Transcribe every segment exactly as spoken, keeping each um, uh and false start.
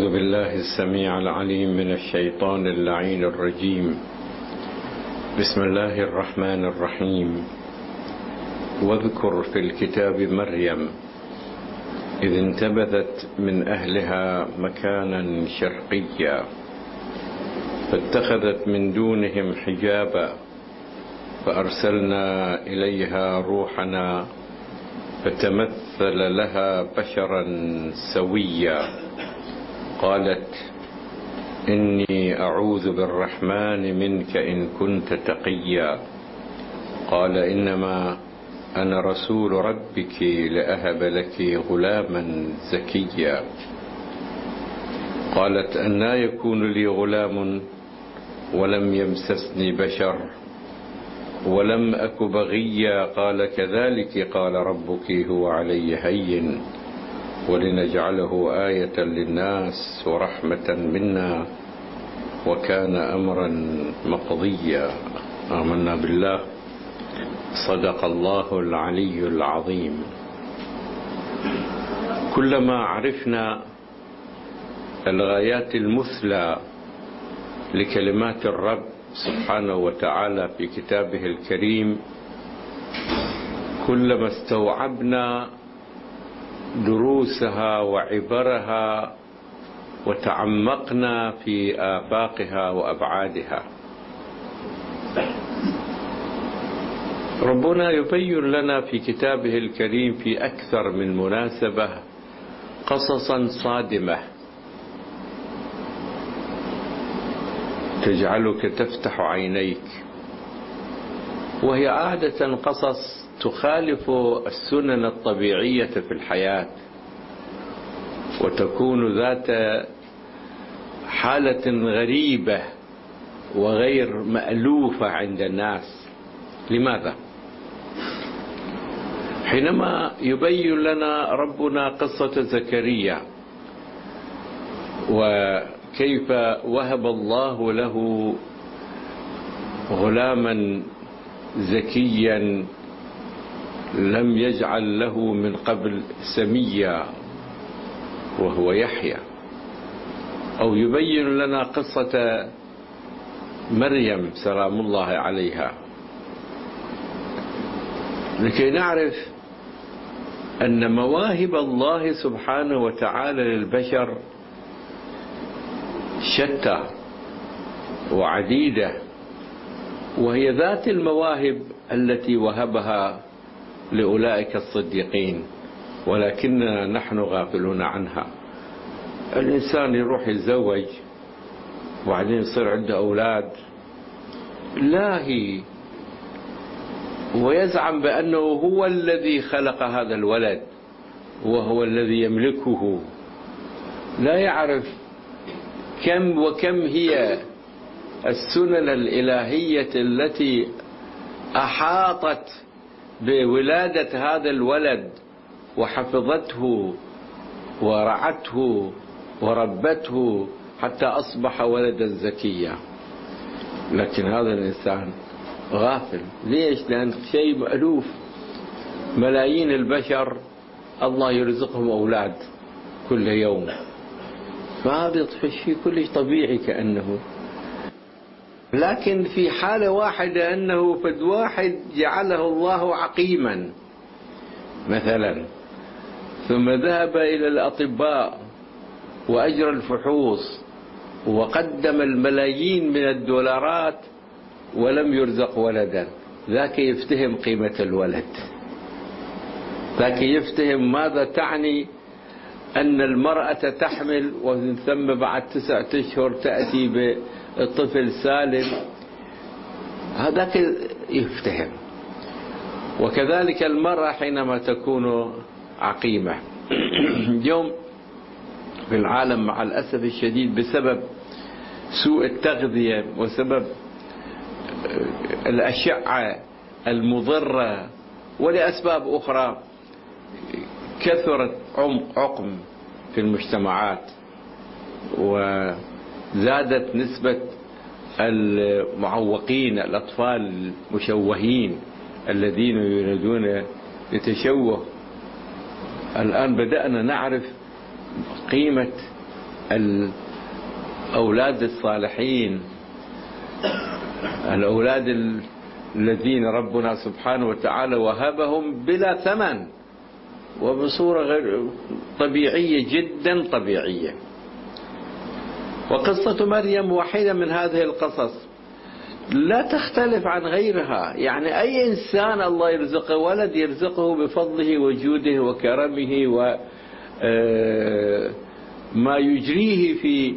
أعوذ بالله السميع العليم من الشيطان اللعين الرجيم. بسم الله الرحمن الرحيم. واذكر في الكتاب مريم إذ انتبذت من أهلها مكانا شرقيا فاتخذت من دونهم حجابا فأرسلنا إليها روحنا فتمثل لها بشرا سويا قالت إني أعوذ بالرحمن منك إن كنت تقيا قال إنما أنا رسول ربك لأهب لك غلاما زكيا قالت أنى يكون لي غلام ولم يمسسني بشر ولم أك بغيا قال كذلك قال ربك هو علي هين ولنجعله آية للناس ورحمة منا وكان أمرا مقضيا. آمنا بالله. صدق الله العلي العظيم. كلما عرفنا الغايات المثلى لكلمات الرب سبحانه وتعالى في كتابه الكريم كلما استوعبنا دروسها وعبرها وتعمقنا في آفاقها وأبعادها. ربنا يبين لنا في كتابه الكريم في أكثر من مناسبة قصصا صادمة تجعلك تفتح عينيك، وهي عادة قصص تخالف السنن الطبيعية في الحياة وتكون ذات حالة غريبة وغير مألوفة عند الناس. لماذا؟ حينما يبين لنا ربنا قصة زكريا وكيف وهب الله له غلاما زكيا لم يجعل له من قبل سميا وهو يحيى، أو يبين لنا قصة مريم سلام الله عليها لكي نعرف أن مواهب الله سبحانه وتعالى للبشر شتى وعديدة، وهي ذات المواهب التي وهبها لأولئك الصديقين ولكننا نحن غافلون عنها. الإنسان يروح يتزوج وبعدين يصير عنده أولاد لاهي ويزعم بأنه هو الذي خلق هذا الولد وهو الذي يملكه، لا يعرف كم وكم هي السنن الإلهية التي أحاطت بولادة هذا الولد وحفظته ورعته وربته حتى أصبح ولدا زكيا. لكن هذا الإنسان غافل. ليش؟ لأن شيء مألوف. ملايين البشر الله يرزقهم أولاد كل يوم، فهذا شيء كلش طبيعي كأنه. لكن في حالة واحدة أنه فد واحد جعله الله عقيما مثلا ثم ذهب إلى الأطباء وأجرى الفحوص وقدم الملايين من الدولارات ولم يرزق ولدا، ذاك يفتهم قيمة الولد، ذاك يفتهم ماذا تعني أن المرأة تحمل ومن ثم بعد تسعة أشهر تأتي بالطفل سالم، هذاك يفتهم. وكذلك المرأة حينما تكون عقيمة. اليوم في العالم مع الأسف الشديد بسبب سوء التغذية وسبب الأشعة المضرة ولأسباب أخرى كثرت عقم في المجتمعات وزادت نسبة المعوقين الأطفال المشوهين الذين يريدون لتشوه. الآن بدأنا نعرف قيمة الأولاد الصالحين، الأولاد الذين ربنا سبحانه وتعالى وهبهم بلا ثمن وبصورة غير طبيعية، جدا طبيعية. وقصة مريم واحدة من هذه القصص لا تختلف عن غيرها. يعني أي إنسان الله يرزقه ولد يرزقه بفضله وجوده وكرمه وما يجريه في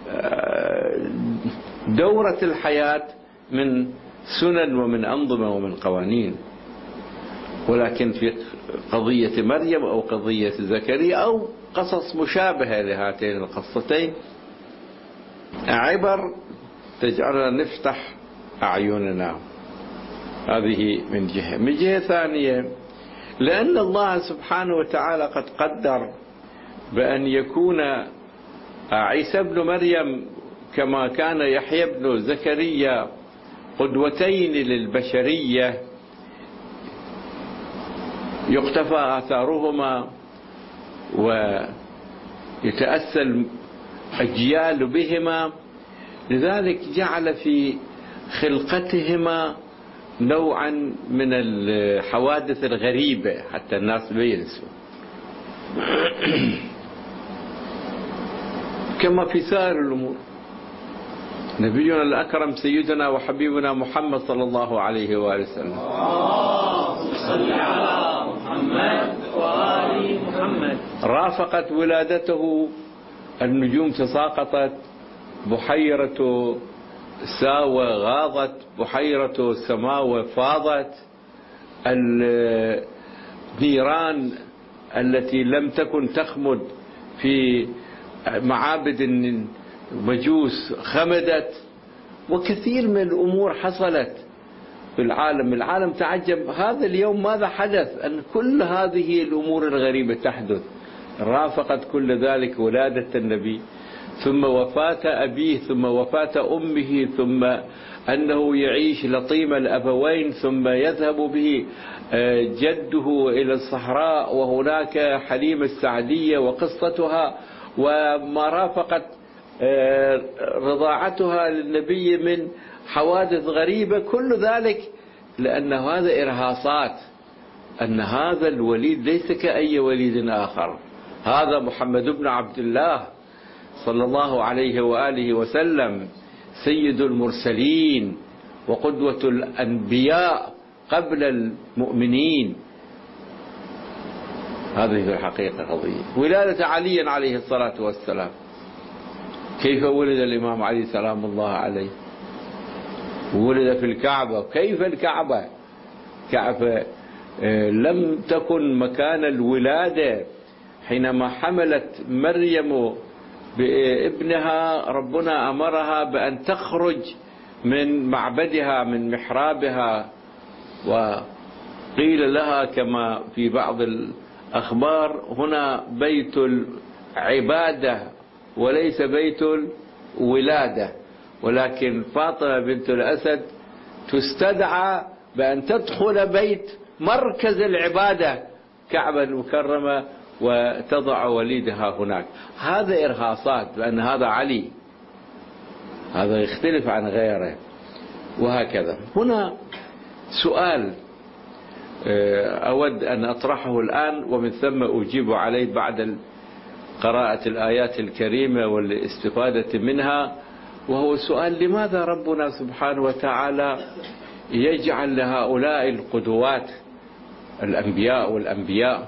دورة الحياة من سنن ومن أنظمة ومن قوانين. ولكن في قضية مريم أو قضية زكريا أو قصص مشابهة لهاتين القصتين عبر تجعلنا نفتح أعيننا. هذه من جهة. من جهة ثانية، لأن الله سبحانه وتعالى قد قدر بأن يكون عيسى بن مريم كما كان يحيى بن زكريا قدوتين للبشرية يقتفى آثارهما ويتأسى الأجيال بهما، لذلك جعل في خلقتهما نوعا من الحوادث الغريبة حتى الناس بينسوا، كما في سائر الأمور. نبينا الأكرم سيدنا وحبيبنا محمد صلى الله عليه وآله وسلم صل على محمد وآل محمد رافقت ولادته النجوم تساقطت، بحيرة ساوى غاضت، بحيرة سماوى فاضت، النيران التي لم تكن تخمد في معابد المجوس خمدت، وكثير من الأمور حصلت في العالم. العالم تعجب هذا اليوم ماذا حدث، أن كل هذه الأمور الغريبة تحدث. رافقت كل ذلك ولادة النبي، ثم وفاة أبيه، ثم وفاة أمه، ثم أنه يعيش لطيم الأبوين، ثم يذهب به جده إلى الصحراء وهناك حليمة السعدية وقصتها، وما رافقت رضاعتها للنبي من حوادث غريبة. كل ذلك لأن هذا إرهاصات، أن هذا الوليد ليس كأي وليد آخر، هذا محمد بن عبد الله صلى الله عليه وآله وسلم سيد المرسلين وقدوة الأنبياء قبل المؤمنين. هذه في الحقيقة قضية. ولادة علي عليه الصلاة والسلام، كيف ولد الإمام علي سلام الله عليه؟ ولد في الكعبة. كيف الكعبة؟ كعبة لم تكن مكان الولادة. حينما حملت مريم بابنها ربنا أمرها بأن تخرج من معبدها من محرابها، وقيل لها كما في بعض الأخبار هنا بيت العبادة وليس بيت الولادة، ولكن فاطمة بنت الأسد تستدعى بأن تدخل بيت مركز العبادة كعبة المكرمة وتضع وليدها هناك. هذا إرهاصات، لأن هذا علي، هذا يختلف عن غيره، وهكذا. هنا سؤال أود أن أطرحه الآن ومن ثم أجيب عليه بعد قراءة الآيات الكريمة والاستفادة منها، وهو سؤال: لماذا ربنا سبحانه وتعالى يجعل لهؤلاء القدوات الأنبياء والأنبياء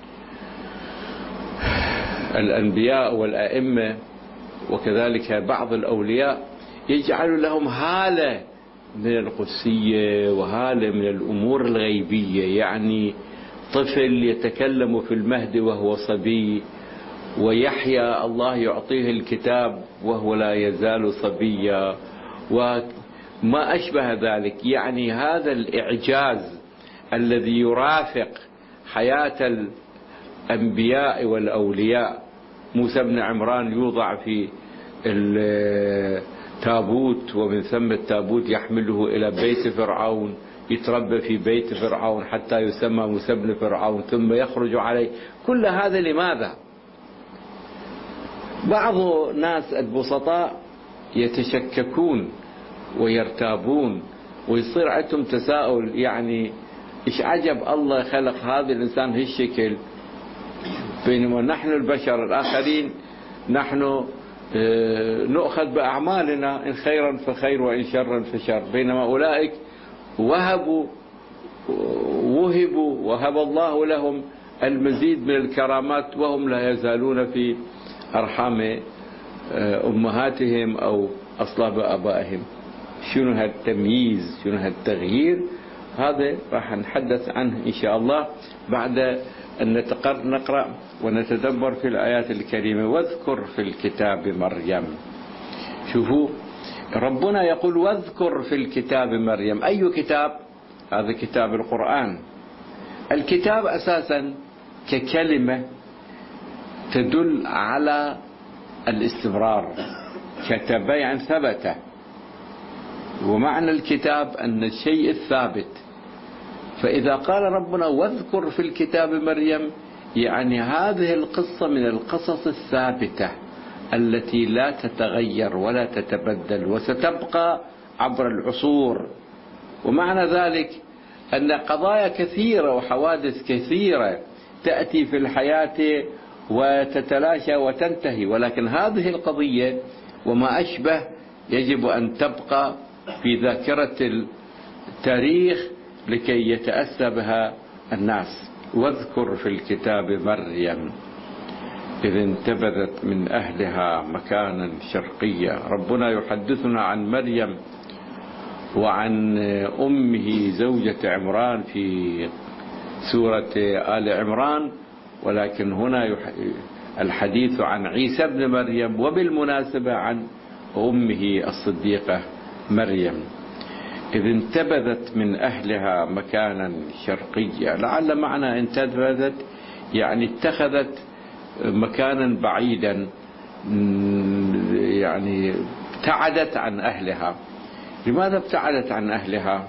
الأنبياء والأئمة وكذلك بعض الأولياء يجعل لهم هالة من القدسية وهالة من الأمور الغيبية؟ يعني طفل يتكلم في المهد وهو صبي، ويحيى الله يعطيه الكتاب وهو لا يزال صبيا، وما أشبه ذلك. يعني هذا الإعجاز الذي يرافق حياة الأنبياء والأولياء. موسى بن عمران يوضع في التابوت، ومن ثم التابوت يحمله إلى بيت فرعون، يتربى في بيت فرعون حتى يسمى موسى بن فرعون، ثم يخرج عليه. كل هذا لماذا؟ بعض ناس البسطاء يتشككون ويرتابون ويصير عندهم تساؤل، يعني إيش عجب الله خلق هذا الإنسان هالشكل، بينما نحن البشر الآخرين نحن نؤخذ بأعمالنا، إن خيرا فخير وإن شرا فشر، بينما أولئك وهبوا وهبوا وهب الله لهم المزيد من الكرامات وهم لا يزالون في أرحام أمهاتهم أو أصلاب آبائهم. شنو هالتمييز، شنو هالتغيير؟ هذا راح نتحدث عنه إن شاء الله بعد أن نتقر نقرأ ونتدبر في الآيات الكريمة. واذكر في الكتاب مريم. شوفوا ربنا يقول واذكر في الكتاب مريم. أي كتاب؟ هذا كتاب القرآن. الكتاب أساسا ككلمة تدل على الاستمرار، كتب يعني ثبت، ومعنى الكتاب أن الشيء الثابت. فإذا قال ربنا واذكر في الكتاب مريم، يعني هذه القصة من القصص الثابتة التي لا تتغير ولا تتبدل وستبقى عبر العصور. ومعنى ذلك أن قضايا كثيرة وحوادث كثيرة تأتي في الحياة وتتلاشى وتنتهي، ولكن هذه القضية وما أشبه يجب أن تبقى في ذاكرة التاريخ لكي يتأسى بها الناس. واذكر في الكتاب مريم إذ انتبذت من أهلها مكانا شرقيا. ربنا يحدثنا عن مريم وعن أمه زوجة عمران في سورة آل عمران، ولكن هنا الحديث عن عيسى ابن مريم، وبالمناسبة عن أمه الصديقة مريم. إذ انتبذت من أهلها مكانا شرقيا. لعل معنى انتبذت يعني اتخذت مكانا بعيدا، يعني ابتعدت عن أهلها. لماذا ابتعدت عن أهلها؟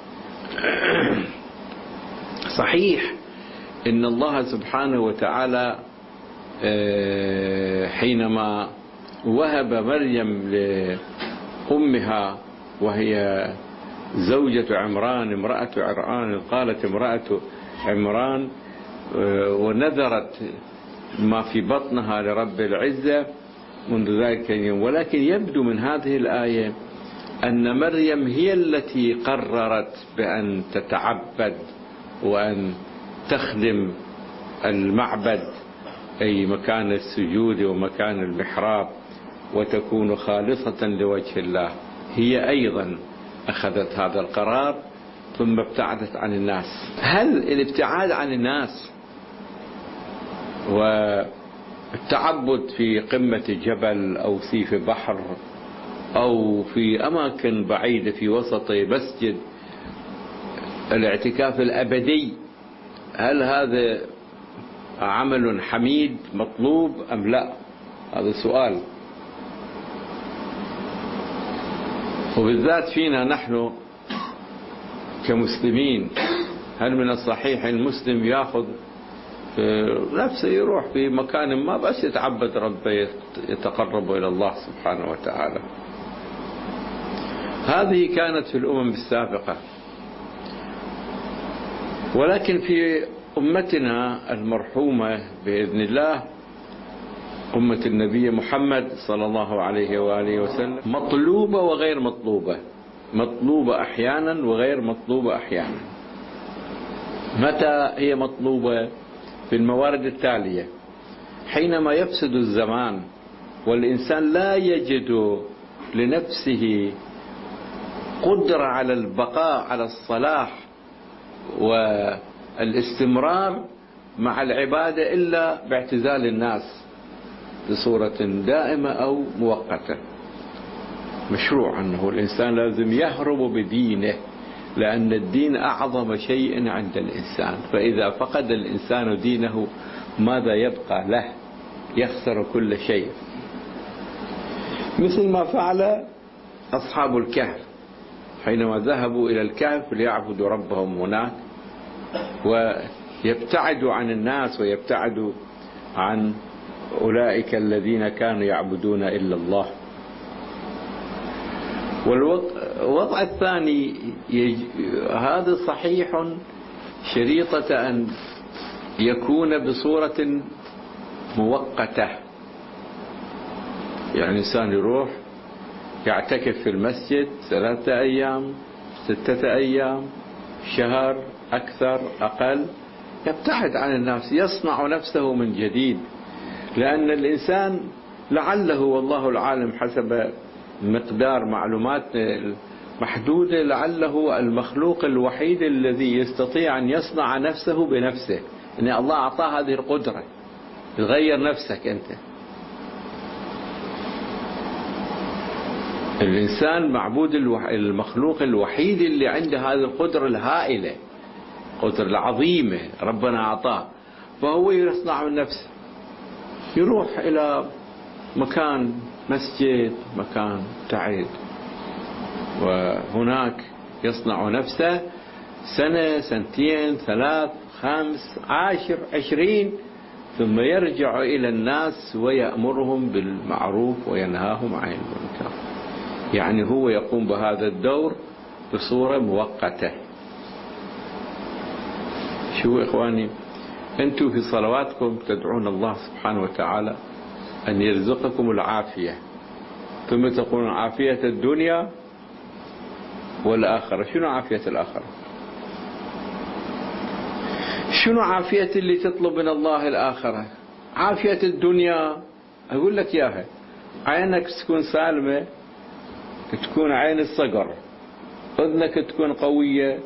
صحيح إن الله سبحانه وتعالى حينما وهب مريم لأمها وهي زوجة عمران امرأة عمران، قالت امرأة عمران ونذرت ما في بطنها لرب العزة منذ ذلك اليوم. ولكن يبدو من هذه الآية أن مريم هي التي قررت بأن تتعبد وأن تخدم المعبد، أي مكان السجود ومكان المحراب، وتكون خالصة لوجه الله. هي أيضا أخذت هذا القرار ثم ابتعدت عن الناس. هل الابتعاد عن الناس والتعبد في قمة جبل أو سيف بحر أو في أماكن بعيدة في وسط مسجد، الاعتكاف الأبدي، هل هذا عمل حميد مطلوب أم لا؟ هذا سؤال. وبالذات فينا نحن كمسلمين، هل من الصحيح المسلم ياخذ نفسه يروح في مكان ما بس يتعبد ربه يتقرب إلى الله سبحانه وتعالى؟ هذه كانت في الأمم السابقة، ولكن في أمتنا المرحومة بإذن الله، أمة النبي محمد صلى الله عليه وآله وسلم، مطلوبة وغير مطلوبة، مطلوبة أحيانا وغير مطلوبة أحيانا. متى هي مطلوبة؟ في الموارد التالية: حينما يفسد الزمان والإنسان لا يجد لنفسه قدرة على البقاء على الصلاح والاستمرار مع العبادة إلا باعتزال الناس بصورة دائمة أو مؤقتة. مشروع أنه الإنسان لازم يهرب بدينه، لأن الدين أعظم شيء عند الإنسان، فإذا فقد الإنسان دينه ماذا يبقى له؟ يخسر كل شيء، مثل ما فعل أصحاب الكهف حينما ذهبوا إلى الكهف ليعبدوا ربهم هناك ويبتعدوا عن الناس ويبتعدوا عن أولئك الذين كانوا يعبدون إلا الله. والوضع الثاني يج... هذا صحيح شريطة أن يكون بصورة مؤقتة، يعني الإنسان يروح يعتكف في المسجد ثلاثة أيام ستة أيام شهر أكثر أقل، يبتعد عن الناس، يصنع نفسه من جديد. لأن الإنسان لعله والله العالم حسب مقدار معلوماتنا محدودة لعله المخلوق الوحيد الذي يستطيع أن يصنع نفسه بنفسه، إن الله أعطاه هذه القدرة تغير نفسك أنت. الإنسان معبود المخلوق الوحيد اللي عنده هذه القدرة الهائلة، القدرة العظيمة ربنا أعطاه، فهو يصنع من نفسه، يروح إلى مكان مسجد مكان تعيد وهناك يصنع نفسه سنة سنتين ثلاث خمس عشر عشرين، ثم يرجع إلى الناس ويأمرهم بالمعروف وينهاهم عن المنكر. يعني هو يقوم بهذا الدور بصورة مؤقتة. شو إخواني، أنتم في صلواتكم تدعون الله سبحانه وتعالى أن يرزقكم العافية، ثم تقولون عافية الدنيا والآخرة. شنو عافية الآخرة؟ شنو عافية اللي تطلب من الله الآخرة؟ عافية الدنيا أقول لك ياها، عينك تكون سالمة، تكون عين الصقر، أذنك تكون قوية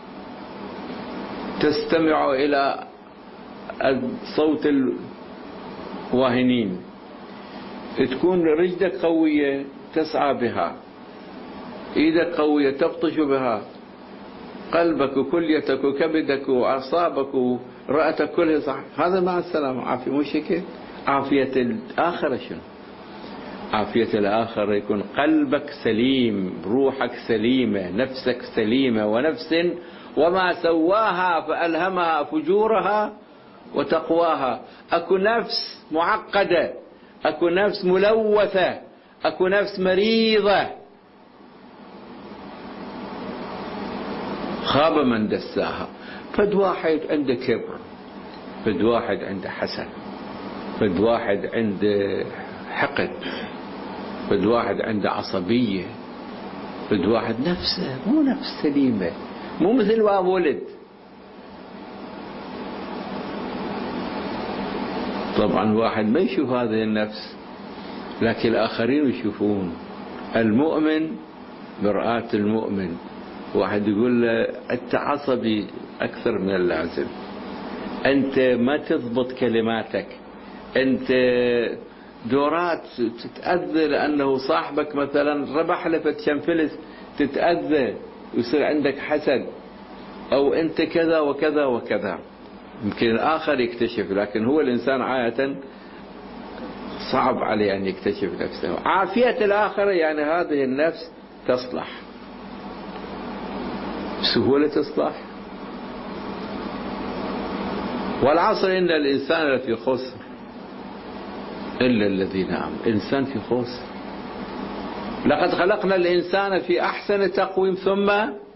تستمع إلى صوت الواهنين، تكون رجلك قوية تسعى بها، ايدك قوية تبطش بها، قلبك وكليتك وكبدك وأعصابك ورأتك كلها صح. هذا مع السلامة عافية، مش هيك؟ عافية الآخرة شنو؟ عافية الآخرة يكون قلبك سليم، روحك سليمة، نفسك سليمة، ونفس وما سواها فألهمها فجورها وتقواها. أكو نفس معقدة، أكو نفس ملوثة، أكو نفس مريضة، خاب من دساها. فد واحد عنده كبر، فد واحد عنده حسد، فد واحد عنده حقد، فد واحد عنده عصبية، فد واحد نفسه مو نفس سليمة، مو مثل باب ولد. طبعا واحد ما يشوف هذه النفس، لكن الآخرين يشوفون. المؤمن مرآة المؤمن. واحد يقول له أنت عصبي أكثر من اللازم، أنت ما تضبط كلماتك، أنت دورات تتأذى لأنه صاحبك مثلا ربح لفت شنفلس تتأذى ويصير عندك حسد، أو أنت كذا وكذا وكذا. يمكن الآخر يكتشف، لكن هو الإنسان عادة صعب عليه أن يكتشف نفسه. عافية الآخر يعني هذه النفس تصلح بسهولة، تصلح. والعصر إن الإنسان لفي خسر إلا الذين آمنوا. الإنسان في خسر. لقد خلقنا الإنسان في أحسن تقويم ثم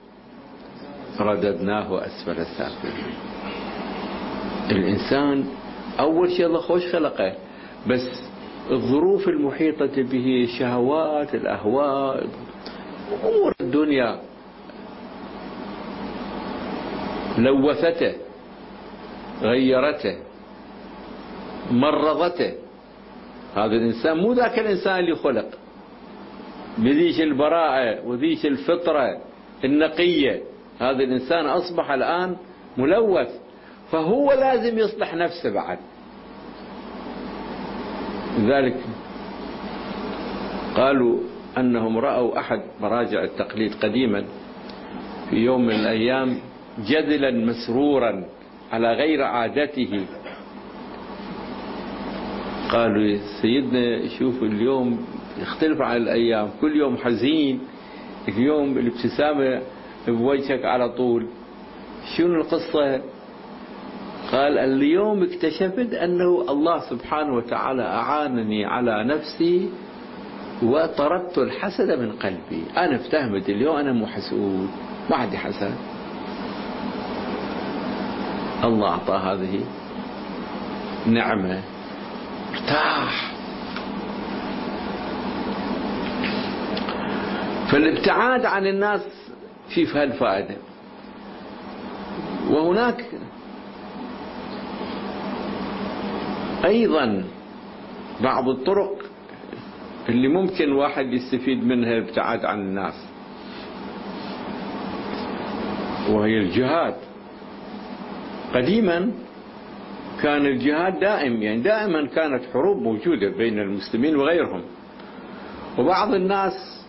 رددناه أسفل السافلين. الإنسان أول شيء الله خوش خلقه، بس الظروف المحيطة به، الشهوات، الأهواء، أمور الدنيا لوثته، غيرته، مرضته. هذا الإنسان مو ذاك الإنسان اللي خلق بذيش البراءة وذيش الفطرة النقية. هذا الإنسان أصبح الآن ملوث، فهو لازم يصلح نفسه بعد. لذلك قالوا أنهم رأوا أحد مراجع التقليد قديما في يوم من الأيام جدلا مسرورا على غير عادته. قالوا يا سيدنا شوف اليوم يختلف عن الأيام، كل يوم حزين، اليوم الابتسامة بوجهك على طول، شنو القصة؟ قال اليوم اكتشفت أنه الله سبحانه وتعالى أعانني على نفسي وطردت الحسد من قلبي. أنا افتهمت اليوم أنا مو حسود، ما عندي حسد، الله أعطى هذه نعمة، ارتاح. فالابتعاد عن الناس في هالفائدة. وهناك أيضا بعض الطرق اللي ممكن واحد يستفيد منها الابتعاد عن الناس، وهي الجهاد. قديما كان الجهاد دائم، يعني دائما كانت حروب موجودة بين المسلمين وغيرهم، وبعض الناس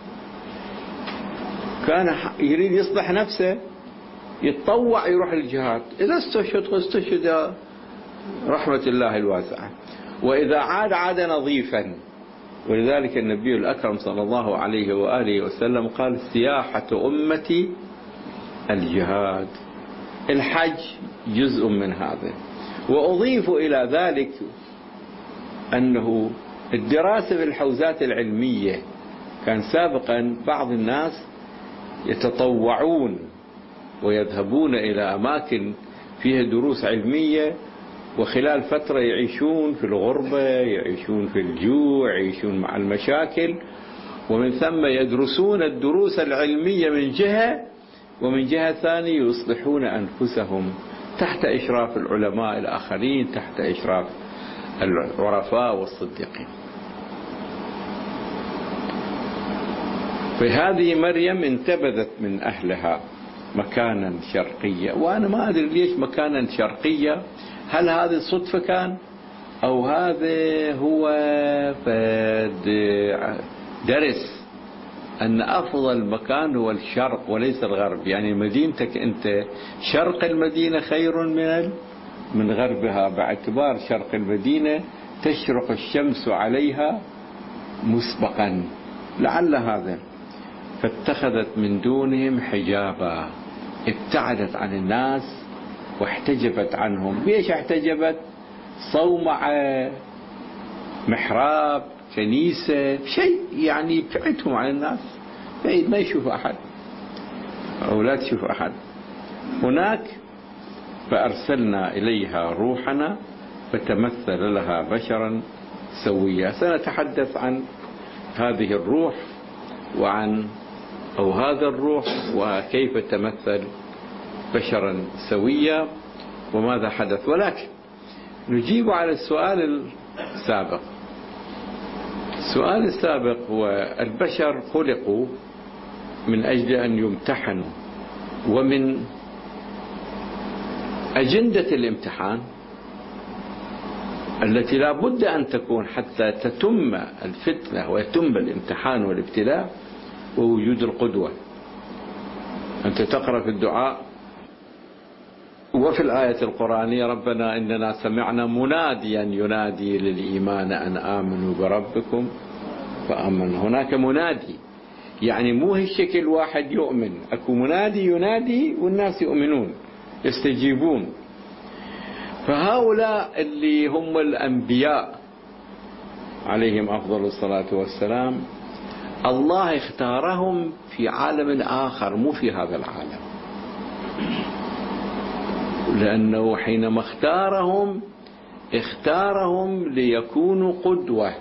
كان يريد يصلح نفسه يتطوع يروح للجهاد، إذا استشهد استشهد رحمة الله الواسعة، وإذا عاد عاد نظيفا. ولذلك النبي الأكرم صلى الله عليه وآله وسلم قال سياحة أمتي الجهاد. الحج جزء من هذا. وأضيف إلى ذلك أنه الدراسة في الحوزات العلمية، كان سابقا بعض الناس يتطوعون ويذهبون إلى أماكن فيها دروس علمية، وخلال فترة يعيشون في الغربة، يعيشون في الجوع، يعيشون مع المشاكل، ومن ثم يدرسون الدروس العلمية من جهة، ومن جهة ثانية يصلحون أنفسهم تحت إشراف العلماء الآخرين، تحت إشراف العرفاء والصديقين. فهذه مريم انتبذت من أهلها مكانا شرقيا. وأنا ما أدري ليش مكانا شرقيا، هل هذه صدفة كان أو هذا هو درس أن أفضل مكان هو الشرق وليس الغرب، يعني مدينتك أنت شرق المدينة خير من من غربها، باعتبار شرق المدينة تشرق الشمس عليها مسبقا، لعل هذا. فاتخذت من دونهم حجابا، ابتعدت عن الناس واحتجبت عنهم. ليش احتجبت؟ صومعة، محراب، كنيسة، شيء يعني يبتعدهم عن الناس، ما يشوف أحد أو لا تشوف أحد. هناك فأرسلنا إليها روحنا فتمثل لها بشرا سويا. سنتحدث عن هذه الروح وعن أو هذا الروح وكيف تمثل بشرا سويا وماذا حدث. ولكن نجيب على السؤال السابق. السؤال السابق هو البشر خلقوا من أجل أن يمتحنوا، ومن أجندة الامتحان التي لا بد أن تكون حتى تتم الفتنة ويتم الامتحان والابتلاء ووجود القدوة. أنت تقرأ في الدعاء وفي الآية القرآنية ربنا إننا سمعنا مناديا ينادي للإيمان أن آمنوا بربكم فآمنوا. هناك منادي، يعني مو هالشكل واحد يؤمن، أكو منادي ينادي والناس يؤمنون يستجيبون. فهؤلاء اللي هم الأنبياء عليهم أفضل الصلاة والسلام الله اختارهم في عالم آخر مو في هذا العالم، لأنه حينما اختارهم اختارهم ليكونوا قدوة.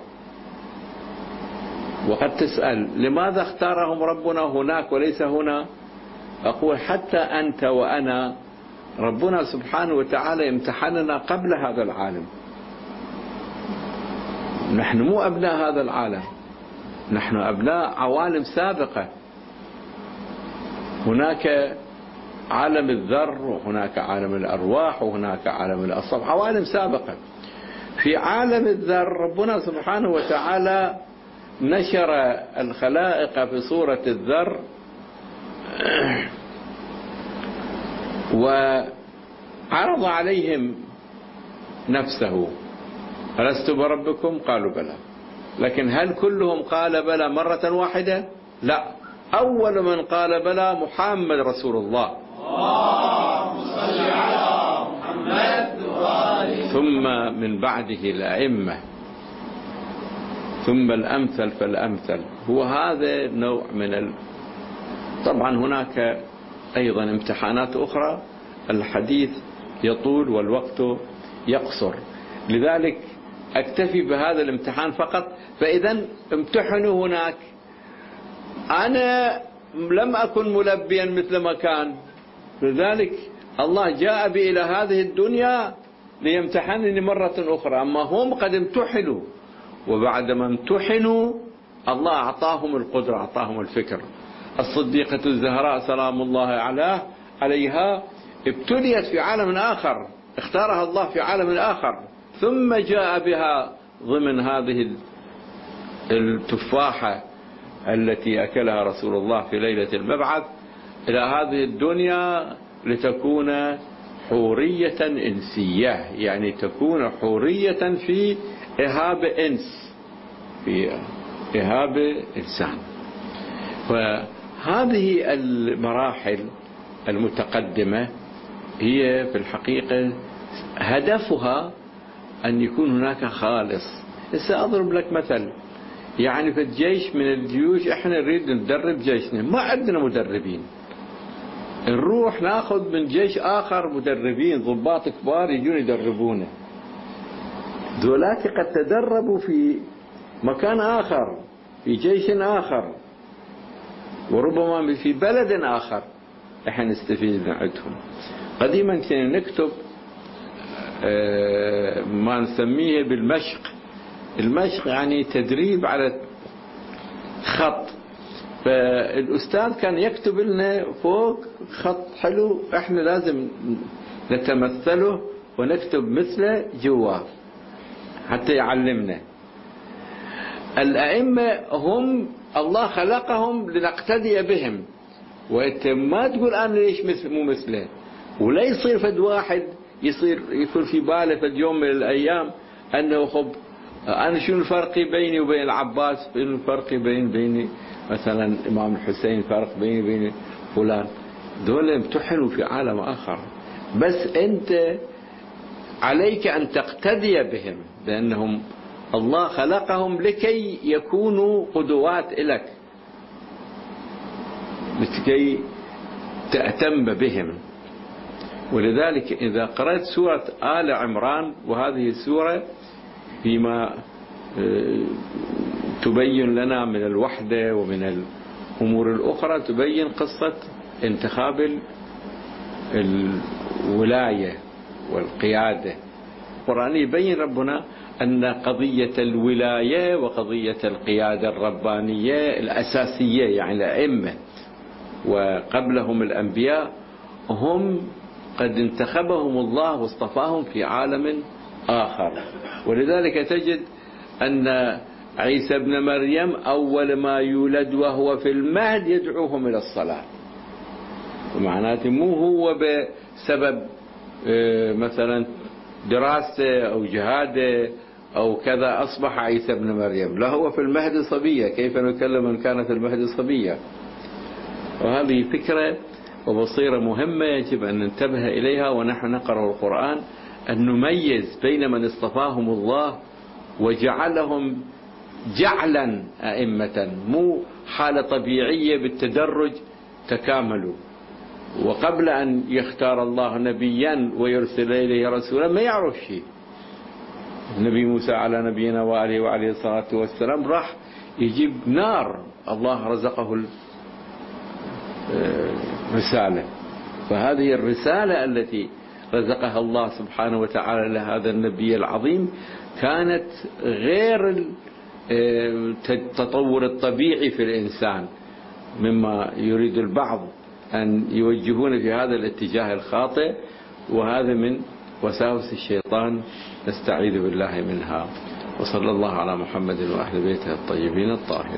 وقد تسأل لماذا اختارهم ربنا هناك وليس هنا؟ أقول حتى أنت وأنا ربنا سبحانه وتعالى امتحننا قبل هذا العالم. نحن مو أبناء هذا العالم، نحن أبناء عوالم سابقة. هناك عالم الذر وهناك عالم الأرواح وهناك عالم الأصاب، عوالم سابقة. في عالم الذر ربنا سبحانه وتعالى نشر الخلائق في صورة الذر وعرض عليهم نفسه ألست بربكم؟ قالوا بلى. لكن هل كلهم قال بلى مرة واحدة؟ لا. أول من قال بلى محمد رسول الله. اللهم صل على محمد ثم من بعده الأئمة، ثم الأمثل فالأمثل. هو هذا نوع من ال... طبعا هناك أيضا امتحانات أخرى، الحديث يطول والوقت يقصر، لذلك أكتفي بهذا الامتحان فقط. فإذا امتحنوا هناك، أنا لم أكن ملبيا مثل ما كان، لذلك الله جاء بي إلى هذه الدنيا ليمتحنني مرة أخرى. أما هم قد امتحنوا، وبعدما امتحنوا الله أعطاهم القدرة، أعطاهم الفكر. الصديقة الزهراء سلام الله عليها عليها ابتليت في عالم آخر، اختارها الله في عالم آخر، ثم جاء بها ضمن هذه التفاحة التي أكلها رسول الله في ليلة المبعث إلى هذه الدنيا لتكون حورية إنسية، يعني تكون حورية في إهاب إنس، في إهاب إنسان. وهذه المراحل المتقدمة هي في الحقيقة هدفها أن يكون هناك خالص. سأضرب لك مثل، يعني في الجيش من الجيوش احنا نريد ندرب جيشنا، ما عندنا مدربين، نروح ناخذ من جيش آخر مدربين ضباط كبار يجون يدربونه. ذولاك قد تدربوا في مكان آخر، في جيش آخر، وربما في بلد آخر احنا نستفيد من عندهم. قديما كنا نكتب ما نسميه بالمشق. المشق يعني تدريب على خط، فالأستاذ كان يكتب لنا فوق خط حلو احنا لازم نتمثله ونكتب مثله جواه حتى يعلمنا. الأئمة هم الله خلقهم لنقتدي بهم، وانت ما تقول أنا ليش مثل مو مثله، ولا يصير فد واحد يصير يكون في باله فد يوم من الأيام أنه خب أنا شنو الفرق بيني وبين العباس، شنو الفرق بين بيني مثلا إمام الحسين، فرق بيني وبين فلان. دول امتحنوا في عالم آخر، بس أنت عليك أن تقتدي بهم، لأنهم الله خلقهم لكي يكونوا قدوات لك، لكي تأتم بهم. ولذلك إذا قرأت سورة آل عمران، وهذه السورة فيما تبين لنا من الوحدة ومن الأمور الأخرى تبين قصة انتخاب الولاية والقيادة. القرآن يبين ربنا أن قضية الولاية وقضية القيادة الربانية الأساسية، يعني الأئمة وقبلهم الأنبياء هم قد انتخبهم الله واصطفاهم في عالم آخر. ولذلك تجد أن عيسى ابن مريم أول ما يولد وهو في المهد يدعوهم إلى الصلاة، ومعناته مو هو بسبب مثلا دراسة أو جهادة أو كذا أصبح عيسى ابن مريم، لا هو في المهد صبية، كيف نكلم من كان في المهد صبية. وهذه فكرة وبصيرة مهمة يجب أن ننتبه إليها ونحن نقرأ القرآن، أن نميز بين من اصطفاهم الله وجعلهم جعلا أئمة، مو حالة طبيعية بالتدرج تكاملوا. وقبل أن يختار الله نبيا ويرسل إليه رسولا ما يعرف شيء. النبي موسى على نبينا وآله وعليه الصلاة والسلام راح يجيب نار، الله رزقه الرسالة، فهذه الرسالة التي رزقها الله سبحانه وتعالى لهذا النبي العظيم كانت غير التطور الطبيعي في الإنسان، مما يريد البعض أن يوجهون في هذا الاتجاه الخاطئ، وهذا من وساوس الشيطان، نستعيذ بالله منها. وصلى الله على محمد وأهل بيته الطيبين الطاهرين.